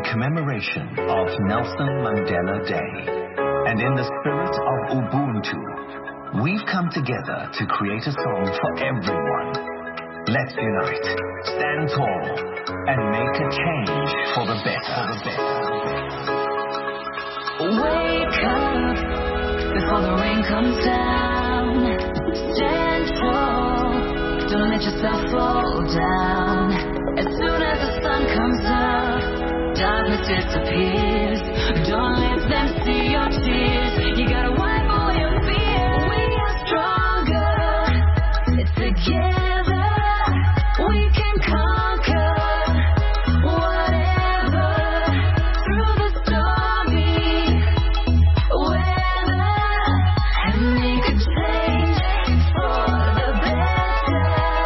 commemoration of Nelson Mandela Day, and in the spirit of Ubuntu, we've come together to create a song for everyone. Let's unite, stand tall, and make a change for the better. Wake up before the rain comes down. Stand tall, don't let yourself fall down. As soon as the sun comes up, darkness disappears. Don't let them see your tears. You gotta wipe away your fears. We are stronger. Together we can conquer whatever. Through the stormy weather, and make a change for the better.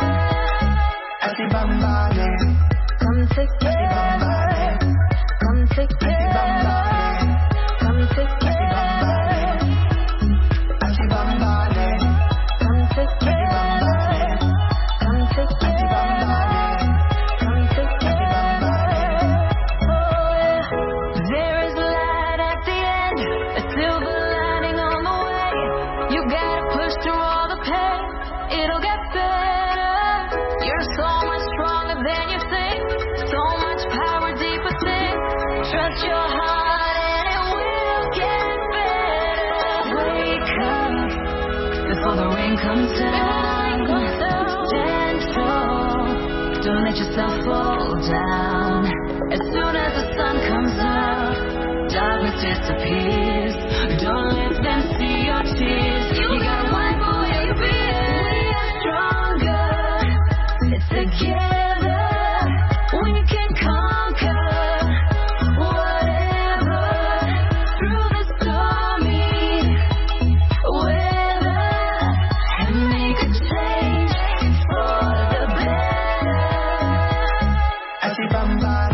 Asibambale, Come together, come together, come together, Asibambale, come together, come together, come together. Oh yeah. There is light at the end, a silver lining on the way. You gotta push through all the pain, it'll get better. You're so much stronger than you think, so much power deep within. Trust your heart and it will get better. Wake up before the rain comes down. Stand tall, don't let yourself fall down. As soon as the sun comes up, darkness disappears. Don't let them see your tears. You gotta wipe away your fears. We are stronger. Together we can conquer whatever. Through the stormy weather, and make a change for the better. Asibambale.